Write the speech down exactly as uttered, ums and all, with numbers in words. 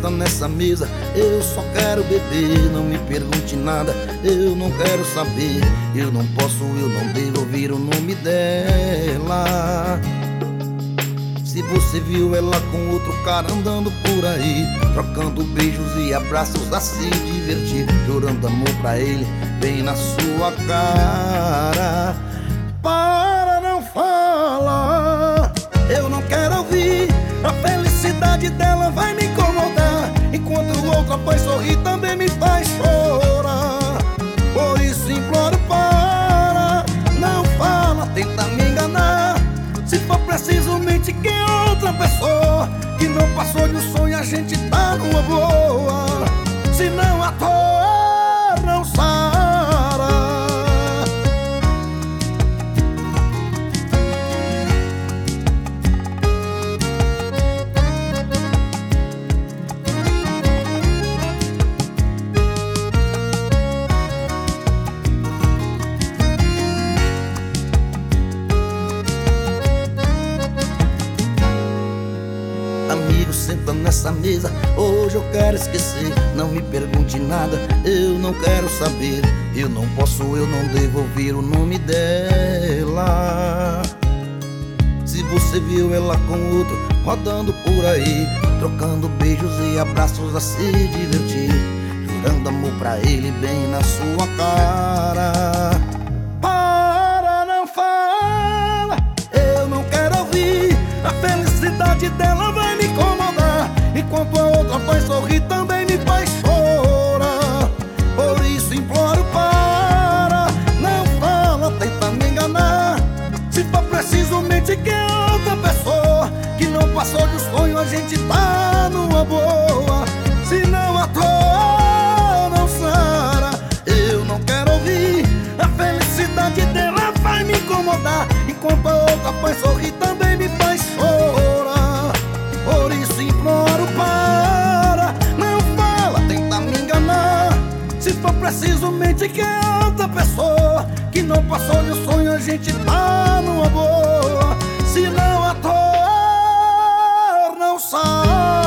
senta nessa mesa, eu só quero beber. Não me pergunte nada, eu não quero saber. Eu não posso, eu não devo ouvir o nome dela. Se você viu ela com outro cara andando por aí, trocando beijos e abraços a se divertir, chorando amor pra ele bem na sua cara, para, não fala. Eu não quero ouvir, a felicidade dela vai me incomodar, enquanto o outro após sorrir também me faz chorar. Por isso imploro, para, não fala, tenta me enganar. Se for preciso, mente que é outra pessoa, que não passou de um sonho, a gente tá numa boa. Se não à toa, não sara. Amigo, senta nessa mesa, hoje eu quero esquecer. Não me pergunte nada, eu não quero saber. Eu não posso, eu não devo ouvir o nome dela. Se você viu ela com outro rodando por aí, trocando beijos e abraços a se divertir, jurando amor pra ele bem na sua cara, para, não fala. Eu não quero ouvir, a felicidade dela vai me incomodar, enquanto a outra faz sorrir também me faz chorar. Por isso imploro, para, não fala, tenta me enganar. Se for preciso, mente que é outra pessoa, que não passou de um sonho, a gente tá numa boa. Se não à toa, não sara. Eu não quero ouvir, a felicidade dela vai me incomodar, enquanto a outra faz sorrir também me faz chorar. Por isso imploro, para, não fala, tenta me enganar. Se for preciso, mente que é outra pessoa, que não passou de um sonho, a gente tá numa boa. Se não à toa, não sai.